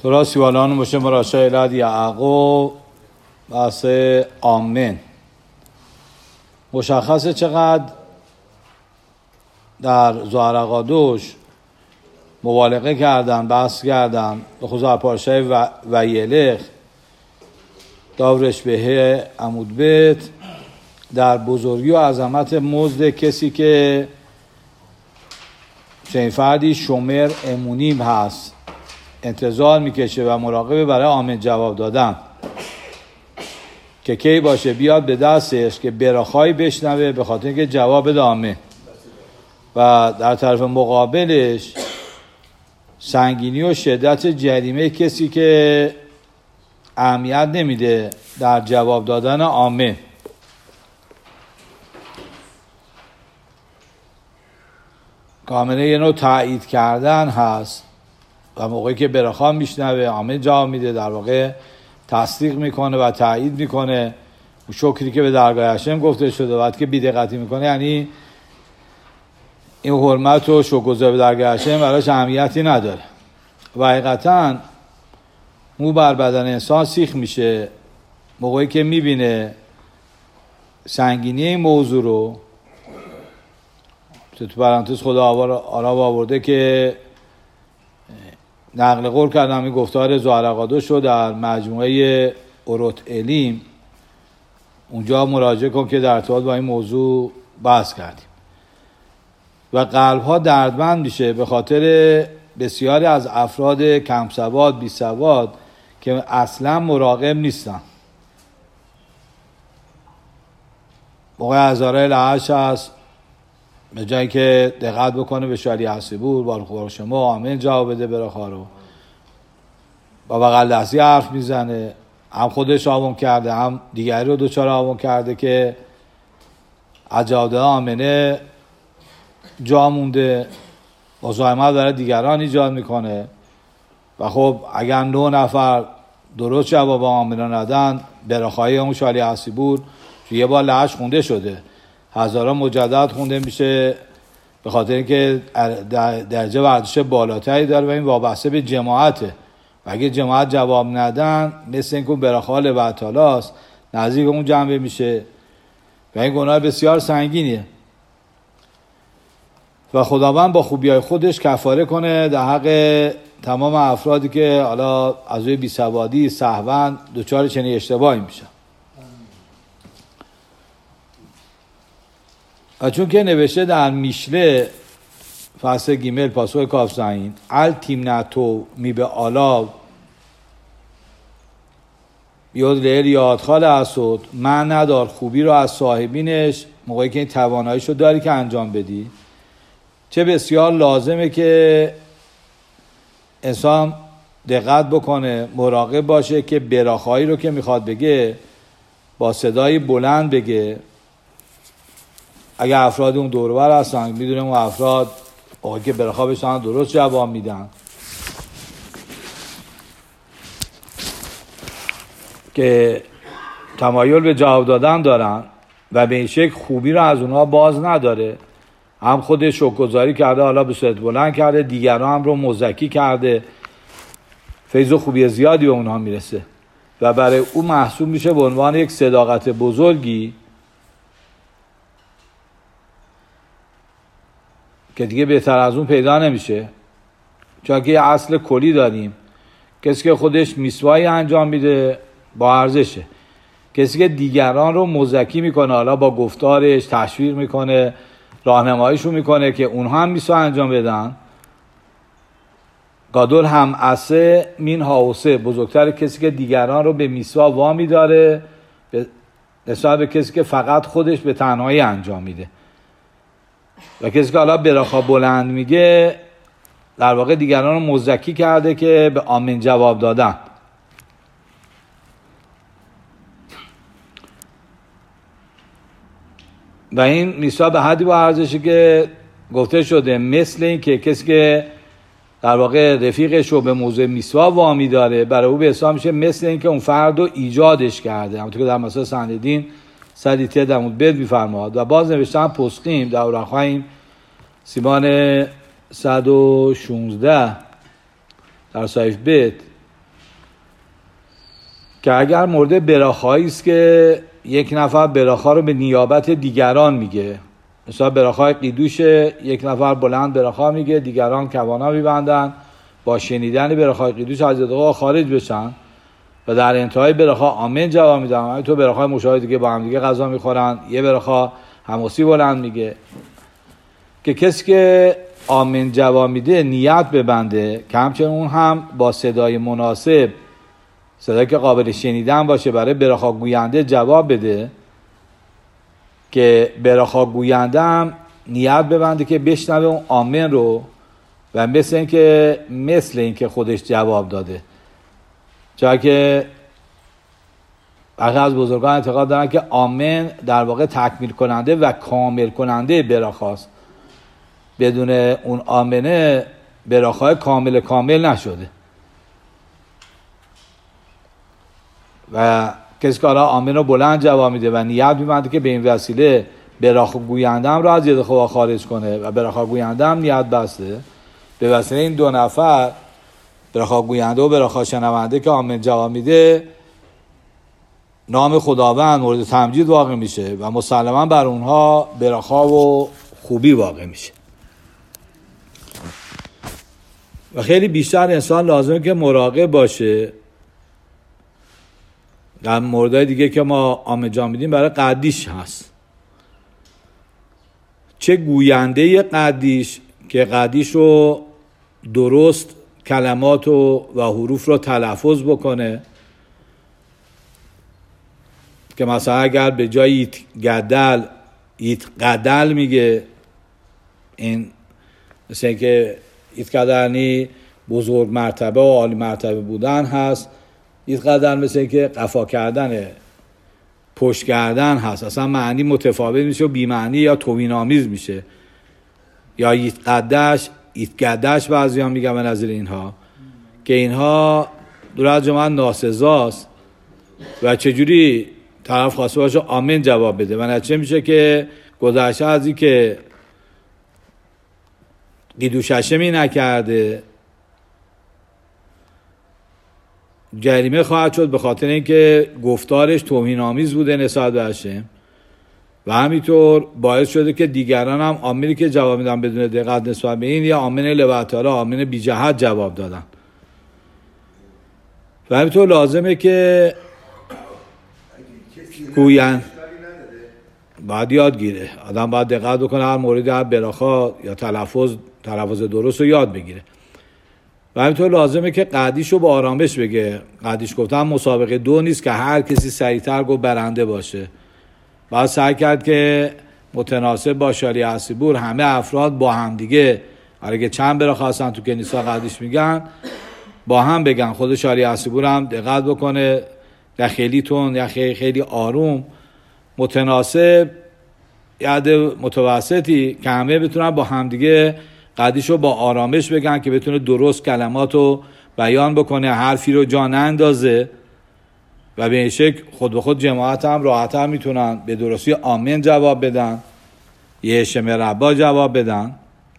تورا سیوالان باشه مراشا الاد یعقوب بحث آمن. مشخصه چقدر در زهرقادوش مبالغه کردن، بحث کردن، به خصوص پارشای ویلخ داورش به عمود بیت در بزرگی و عظمت مزد کسی که چنین فردی شمر امونیم هست، انتظار میکشه و مراقبه برای آمن جواب دادن که کی باشه بیاد به دستش که براخایی بشنوه به خاطر اینکه جواب بده آمن، و در طرف مقابلش سنگینی و شدت جریمه کسی که اهمیت نمیده در جواب دادن آمن. کامله یه نوع تایید کردن هست و موقعی که براخا میشنوه آمن جواب میده، در واقع تصدیق میکنه و تایید میکنه شکری که به درگاه هشم گفته شده. وقتی که بی‌دقتی میکنه یعنی این حرمت و شکرگزاری به درگاه هشم براش اهمیتی نداره و حقیقتا مو بر بدن انسان سیخ میشه موقعی که میبینه سنگینی این موضوع رو. تو پرانتز خدا آراب آورده که نقل قول کردم این گفتار زهرقادوش رو در مجموعه اوروت علیم اونجا مراجعه کن که در ارتباط با این موضوع بحث کردیم و قلب ها دردمند میشه به خاطر بسیاری از افراد کم سواد بی سواد که اصلا مراقب نیستن. موقع هزاره لعش هست به جایی که دقت بکنه به شالی حسیبور بارخوار شما آمین جواب بده براخا رو با بغل دستی حرف میزنه، هم خودش آمون کرده هم دیگری رو دوچار آمون کرده که از جواب دادن آمنه جا مونده، مزاحمت برای دیگران ایجاد میکنه و خب اگر 9 نفر درست جواب آمنه ندن براخای اون شالی حسیبور توی یه بار لعش خونده شده، هزاران مجدد خونده میشه به خاطر اینکه درجه ورزش بالاتری داره و این وابسته به جماعته و اگه جماعت جواب ندن مثل اینکه براخال وعتالاست نزدیک اون جنبه میشه و این گناه بسیار سنگینیه و خداوند با خوبیای خودش کفاره کنه در حق تمام افرادی که حالا از روی بیسوادی سهواً دچار چنین اشتباهی میشن. و چون که نوشته در میشله فصل گیمل پاسخ کاف زین ال تیمنتو می به آلا یاد لیل یاد خال اسود من ندار خوبی رو از صاحبینش موقعی که این تواناییش رو داری که انجام بدی. چه بسیار لازمه که انسان دقت بکنه مراقب باشه که براخایی رو که میخواد بگه با صدای بلند بگه. اگه افراد اون دوربر هستن میدونیم اون افراد آقای که براخا بشن درست جواب میدن که تمایل به جواب دادن دارن و به این شکل خوبی رو از اونها باز نداره، هم خودش شکرگزاری کرده حالا به صورت بلند کرده دیگران هم رو مزکی کرده، فیض و خوبی زیادی به اونها میرسه و برای او محسوب میشه به عنوان یک صداقت بزرگی که دیگه بهتر از اون پیدا نمیشه. چون که یه اصل کلی داریم، کسی که خودش میسوایی انجام میده با ارزشه، کسی که دیگران رو مزکی میکنه حالا با گفتارش تشویق میکنه راهنماییشون میکنه که اونها هم میسوا انجام بدن گادول هم اسه مین هاوسه بزرگتر کسی که دیگران رو به میسوا وامی داره نسبت به کسی که فقط خودش به تنهایی انجام میده و کسی که حالا براخا بلند میگه در واقع دیگران رو مزکی کرده که به آمین جواب دادن. و این میسوا به حدی با ارزشی که گفته شده مثل این که کسی که در واقع رفیقش رو به موضوع میسوا وامی داره برای او به حساب میشه مثل این که اون فرد رو ایجادش کرده، همونطور که در مسائل سندین سدیتیه دمود بد میفرماد. و باز نوشتن پسخیم در اورخایم سیمان 116 در صحیف بیت که اگر مورد براخایی است که یک نفر براخا رو به نیابت دیگران میگه، مثلا براخای قیدوش یک نفر بلند براخا میگه، دیگران کوانا میبندن با شنیدن براخای قیدوش از ادعا خارج بشن و در انتهای براخا آمین جواب میدن. همینطور براخای مشاهده که با هم دیگه غذا میخورن یه براخا حماسی بلند میگه، که کسی که آمین جواب میده نیت ببنده که همچنین اون هم با صدای مناسب، صدایی که قابل شنیدن باشه، برای براخا گوینده جواب بده، که براخا گوینده هم نیت ببنده که بشنوه اون آمین رو و مثل اینکه خودش جواب داده. چرا که برخی از بزرگان اعتقاد دارن که آمین در واقع تکمیل کننده و کامل کننده براخاست. بدون اون آمنه براخای کامل نشده. و کسی که آمین رو بلند جواب میده و نیت میبنده که به این وسیله براخا گوینده هم رو از ید خدا خارج کنه و براخا گوینده هم نیت بسته، به وسیله این دو نفر، براخا گوینده و براخا شنونده که آمین جواب میده، نام خداوند مورد تمجید واقع میشه و مسلما بر اونها براخا و خوبی واقع میشه. و خیلی بیشتر انسان لازمه که مراقب باشه. در موردهای دیگه که ما آمین جواب میدیم برای قدیش هست، چه گوینده قدیش که قدیش رو درست کلمات و حروف رو تلفظ بکنه، که مثلا اگر به جای ایت قدل میگه، این مثل این که ایت قدرنی بزرگ مرتبه و عالی مرتبه بودن هست، ایت قدر مثل این که قفا کردن، پشت کردن هست، اصلا معنی متفاوت میشه و بی معنی یا توهین آمیز میشه. یا ایت قدش بعضی هم میگن به نظر اینها، که اینها دور از جمعه ناسزاست و چجوری طرف خواسته باشه آمین جواب بده و نتیجه میشه که گذشته از این که قیدوش هشمی نکرده جریمه خواهد شد، به خاطر اینکه گفتارش توهین آمیز بوده نسبت به هشم، و همینطور باعث شده که دیگران هم آمینی که جواب میدن بدون دقت نسبت به این یا آمین لبعتاره، آمین بی جهت جواب دادن. و همینطور لازمه که گوین باید یاد گیره، آدم باید دقت بکنه هر موردی، هر براخا یا تلفظ درست رو یاد بگیره. و همینطور لازمه که قدیش رو با آرامش بگه. قدیش گفتم مسابقه 2 نیست که هر کسی سریعتر گفت برنده باشه. باید سعی کرد که متناسب با شریعه صبور همه افراد با هم دیگه، اگه چند براخا هستن تو کنیسا قدیش میگن، با هم بگن. خود شریعه صبور هم دقت بکنه، یا خیلی تون یا خیلی آروم، متناسب یاد متوسطی، که همه بتونن با همدیگه قدیشو با آرامش بگن که بتونه درست کلماتو بیان بکنه، حرفی رو جا نندازه و به این شکل خود به خود جماعت هم راحت هم میتونن به درستی آمین جواب بدن، یه شمه ربا جواب بدن،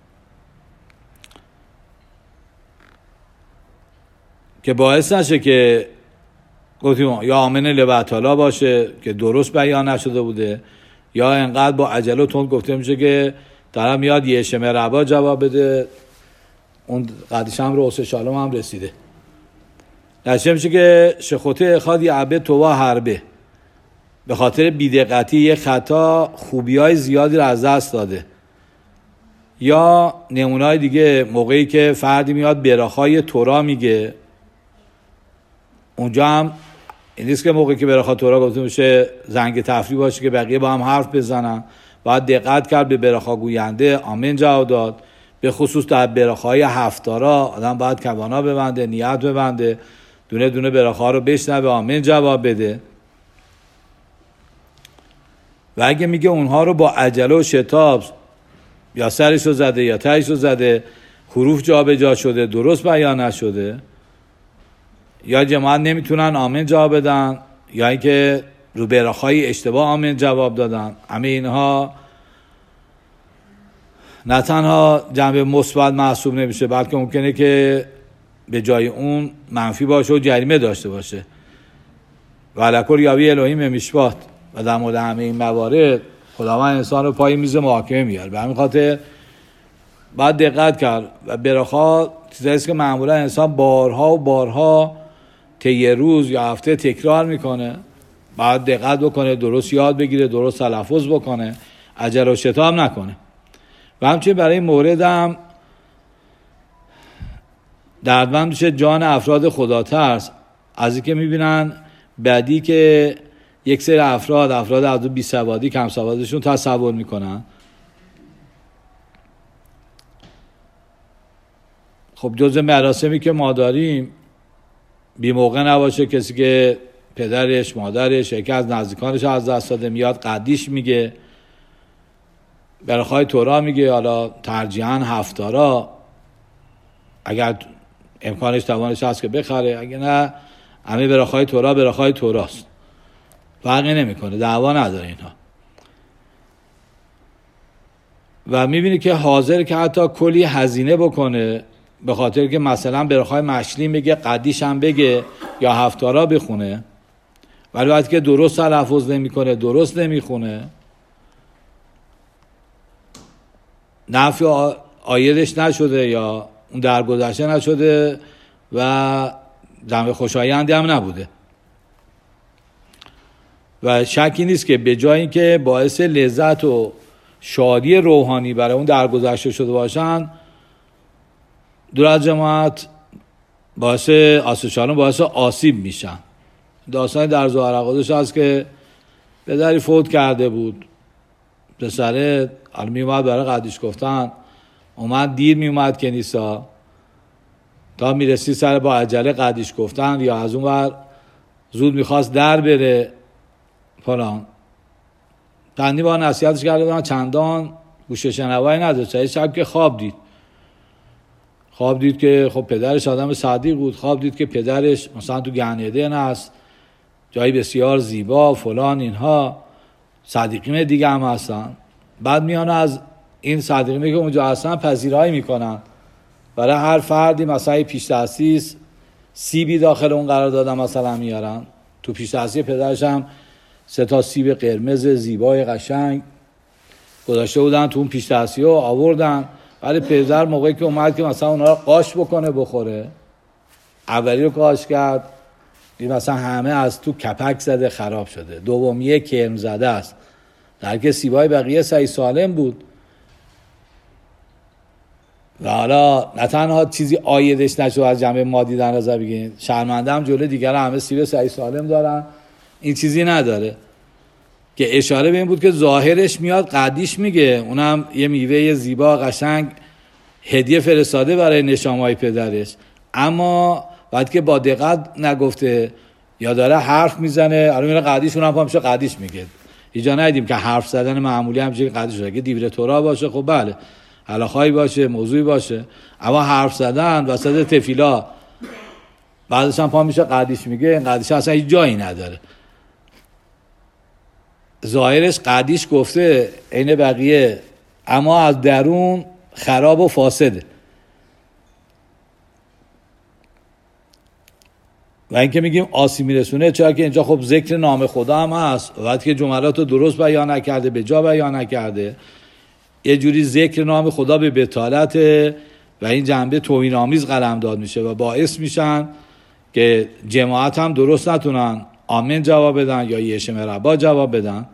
که باعث نشه که گفتیم یا آمین لبعتالا باشه که درست بیان نشده بوده، یا انقدر با عجله و تند گفته میشه که طرف میاد یه شمه ربا جواب بده، اون قدیش هم رو حسن شالوم هم رسیده. نشه میشه که شخوته اخاد یه عبه تووا حربه، به خاطر بیدقتی یه خطا خوبیای زیادی رو از دست داده. یا نمونه‌های دیگه، موقعی که فردی میاد براخای تورا میگه، اونجا هم این نیست که موقعی که براخا تورا گفته میشه زنگ تفریح باشه که بقیه با هم حرف بزنن. باید دقت کرد به براخا گوینده آمین جواب داد. به خصوص در براخای هفتارا آدم باید کوانا ببنده، نیت ببنده، دونه دونه براخا رو بشنوه، آمین جواب بده. و اگه میگه اونها رو با عجله و شتاب یا سرش رو زده یا تهش رو زده، حروف جا به جا شده، درست بیان نشده، یا جماعت نمیتونن آمین جواب بدن، یا اینکه رو براخای اشتباه آمین جواب دادن، همه اینها نه تنها جنبه مثبت محسوب نمیشه، بلکه ممکنه که به جای اون منفی باشه و جریمه داشته باشه. و لکل یاوی الهیم میشبات و در مورد همه این موارد خداوند انسان رو پای میز محاکمه میاره. به همین خاطر باید دقت کرد و براخا چیزایی است که معمولا انسان بارها و بارها طی روز یا هفته تکرار میکنه، باید دقت بکنه، درست یاد بگیره، درست تلفظ بکنه، عجله و شتاب نکنه. و همچنین برای این مورد هم دردمند میشه جان افراد خدا ترس از اینکه میبینن بعدی که یک سری افراد از بی سوادی کم سوادشون تصور میکنن. خب جزء مراسمی که ما داریم بی موقع نباشه کسی که پدرش، مادرش، یکی از نزدیکانش از دست داده میاد قدیش میگه، برخای تورا میگه، حالا ترجیحاً هفتارا اگر امکانش توانش هست که بخره، اگه نه همه برخای توراست، فرقی نمیکنه، دعوا نداره اینها. و میبینی که حاضر که حتی کلی هزینه بکنه به خاطر که مثلا برخای مشلیم بگه، قدیش هم بگه یا هفتارا بخونه، ولی وقتی که درست تلفظ نمیکنه، درست نمیخونه، نفی آیدش نشده یا اون درگذشته نشده و جنبه خوشایندی هم نبوده و شکی نیست که به جای اینکه باعث لذت و شادی روحانی برای اون درگذشته شده باشن، دور از جماعت باعث آسیب میشن. داستان در زهرقادش هست که پدری فوت کرده بود، پسره میومد برای قدیش گفتن، اومد دیر میومد کنیسا تا میرسی سر با عجله قدیش گفتن، یا از اون ور زود میخواست در بره فلان. تندی با نصیحتش کرده بودن، چندان گوش شنوایی نداشت. یه شب که خواب دید که خب پدرش آدم صدیق بود، خواب دید که پدرش مثلا تو گنیدن هست، جایی بسیار زیبا فلان، اینها صدیقین دیگه هم هستن. بعد میان از این صدیقینی که اونجا هستن پذیرایی میکنن، برای هر فردی مثلا پیش تاسیس سیبی داخل اون قرار دادن مثلا میارن. تو پیش تاسیس پدرش هم 3 سیب قرمز زیبای قشنگ گذاشته بودن تو اون پیش تاسیس آوردن. ولی پدر موقعی که اومد که مثلا اونا رو قاش بکنه بخوره، اولی رو قاش کرد، این مثلا همه از تو کپک زده خراب شده، دومیه کرم زده است، در که سیبای بقیه صحیح سالم بود. و حالا نه تنها چیزی آیدش نشد از جنبه مادی در نظر بگیرید، شرمنده هم جلوی دیگر همه سیب صحیح سالم دارن، این چیزی نداره. که اشاره به این بود که ظاهرش میاد قدیش میگه، اونم یه میوه زیبا قشنگ هدیه فرستاده برای نشامای پدرش، اما بعد که با دقت نگفته یا داره حرف میزنه، الان میره قدیش، اونم پا میشه قدیش میگه. اینجا ندیدیم که حرف زدن معمولی هم چیزی قدیش شده، که دیوره تورا باشه خب بله، علاخایی باشه، موضوعی باشه، اما حرف زدن وسط تفیلا بعدش هم پا میشه قدیش میگه، این قدیش اصلا هیچ جایی نداره. ظاهرش قدیش گفته عین بقیه، اما از درون خراب و فاسده. و اینکه میگیم آسیب میرسونه، چرا که اینجا خب ذکر نام خدا هم هست، وقتی که جملات رو درست بیان نکرده، به جا بیان نکرده، یه جوری ذکر نام خدا به بتالت و این جنبه توهین آمیز قلمداد میشه و باعث میشن که جماعت هم درست نتونن آمین جواب بدن یا یه شمربا جواب بدن.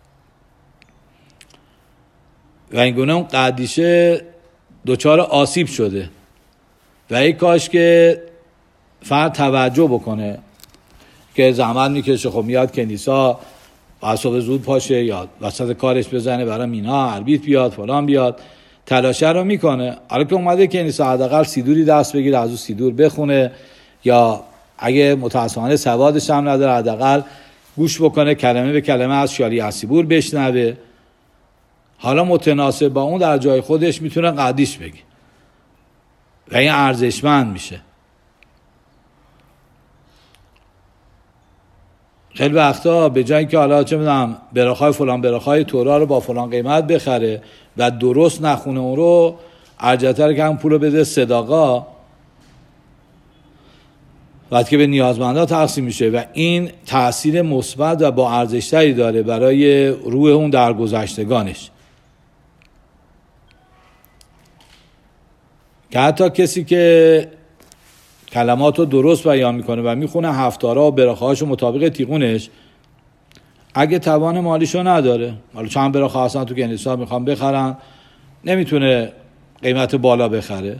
و این گونه اون قدیشه دچار آسیب شده و ای کاش که فرد توجه بکنه که زحمت میکشه، خب میاد کنیسا صبح زود پاشه یا وسط کارش بزنه برای مینا عربیت بیاد فلان بیاد، تلاشه رو میکنه. حالا که اومده کنیسا حداقل سیدوری دست بگیره، از اون سیدور بخونه، یا اگه متاسفانه سوادش هم نداره حداقل گوش بکنه، کلمه به کلمه از شالی عصیبور بشنوه. حالا متناسب با اون در جای خودش میتونه قدیش بگه و این ارزشمند میشه. خیلی وقتا به جایی که حالا چه میدونم براخای فلان براخای تورا رو با فلان قیمت بخره و درست نخونه اون رو، ارجح‌تره که هم پولو بده صداقا وقتی که به نیازمندان تقسیم میشه و این تأثیر مثبت و با ارزشتری داره برای روح اون درگذشتگانش، که حتی کسی که کلمات رو درست بیان میکنه و میخونه هفتارا و براخه‌هاشو مطابق تیغونش، اگه توان مالیشو نداره، حالا چند براخه هستن تو کنیسا میخوان بخرن، نمیتونه قیمت بالا بخره،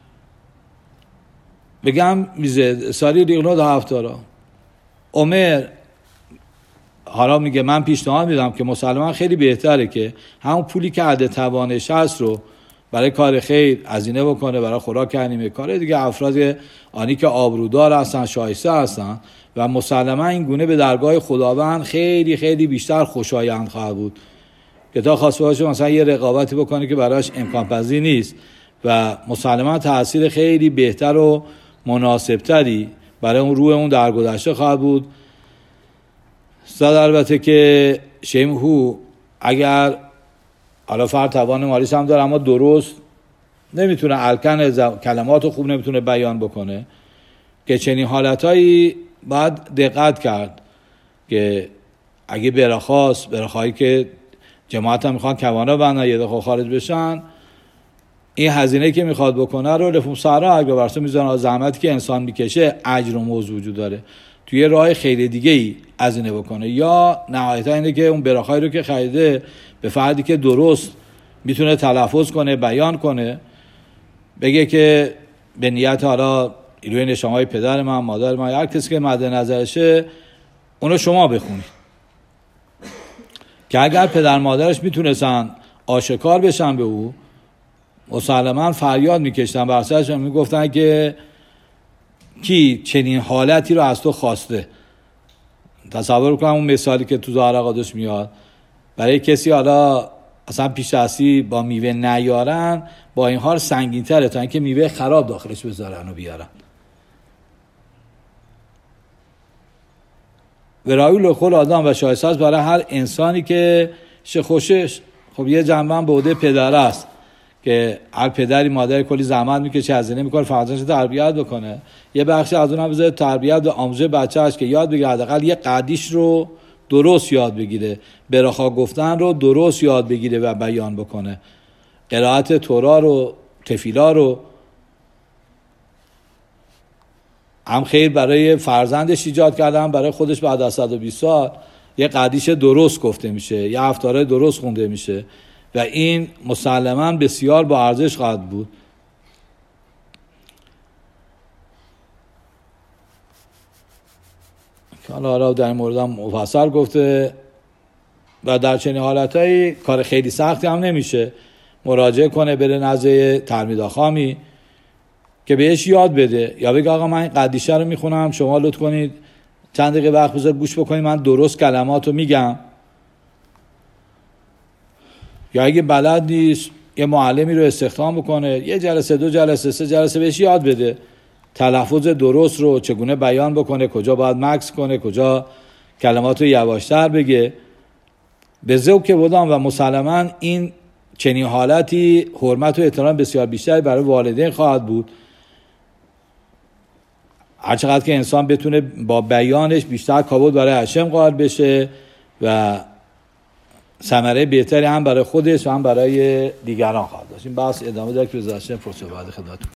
بگم میزه ساری ریغنو دا هفتارا. عمر حالا میگه من پیشنهاد میدم که مسلمان خیلی بهتره که همون پولی که عده توانش هست رو برای کار خیر هزینه بکنه، برای خوراک انیمه، کار دیگه افراد آنی که آبرودار هستن، شایسته هستن و مسلما این گونه به درگاه خداوند خیلی خیلی بیشتر خوشایند خواهد بود که تا خواسته باشه مثلا یه رقابتی بکنه که براش امکان پذیر نیست و مسلما تأثیر خیلی بهتر و مناسبتری برای اون روح اون درگذشته خواهد بود. صد البته که شیمهو اگر حالا فرد توان مالیش هم داره اما درست نمیتونه الکن کلمات خوب نمیتونه بیان بکنه، که چنین حالتهایی باید دقت کرد که اگه براخهایی که جماعت هم میخوان کوانا بندن یه دخل خارج بشن، این هزینه که میخواد بکنه رو لفوم سهرا اگه برسه میزانه زحمتی که انسان میکشه اجر و موضوع وجود داره، توی راه خیلی دیگه ای هزینه بکنه، یا نهایتا اینه که اون براخهایی رو که خریده به فردی که درست میتونه تلفظ کنه، بیان کنه، بگه که به نیت حالا ایلوی نشانهای پدر من، مادر من، هر کسی که مد نظرشه اونو شما بخونید، که اگر پدر مادرش میتونستن آشکار بشن به او، مسلما فریاد میکشتن بر سرش، میگفتن که کی چنین حالتی رو از تو خواسته. تصور کنم اون مثالی که تو ظاهر قادش میاد، برای کسی حالا اصلا پیش دستی با میوه نیارن، با این حال سنگین تره تا اینکه میوه خراب داخلش بذارن و بیارن. ورایی لخول آدم و شایسته است برای هر انسانی که خوشش، خب یه جنبه به عهده پدر است که هر پدری مادری کلی زحمت میکشه، هزینه میکنه فرزندش تربیت بکنه، یه بخشی از اونها بذاره تربیت و آموزش بچه‌اش که یاد بگیره، حداقل یه قدیش رو درست یاد بگیره، براخا گفتن رو درست یاد بگیره و بیان بکنه، قرائت تورا رو، تفیلا رو، هم خیر برای فرزندش ایجاد کرده، هم برای خودش بعد از 120 سال یه قدیش درست گفته میشه، یه هفتاره درست خونده میشه و این مسلماً بسیار با ارزش خواهد بود. حالا در این مورد هم مفصل گفته و در چنین حالتایی کار خیلی سختی هم نمیشه، مراجعه کنه بره نزد تلمیدآخامی که بهش یاد بده، یا بگه آقا من این قدیشه رو میخونم، شما لطف کنید چند دقیقه وقت بذار گوش بکنید من درست کلماتو میگم، یا اگه بلد نیست یه معلمی رو استخدام بکنه، یه جلسه، 2 جلسه، 3 جلسه بهش یاد بده تلفظ درست رو چگونه بیان بکنه، کجا باید مکس کنه، کجا کلمات رو یواشتر بگه، به ذوق بودم و مسلماً این چنین حالتی حرمت و احترام بسیار بیشتری برای والدین خواهد بود. هرچقدر که انسان بتونه با بیانش بیشتر کابود برای هشم قائل بشه و ثمره بهتری هم برای خودش و هم برای دیگران خواهد داشت. این بحث ادامه داره که بذارشم فرصت بعد خدمتتون.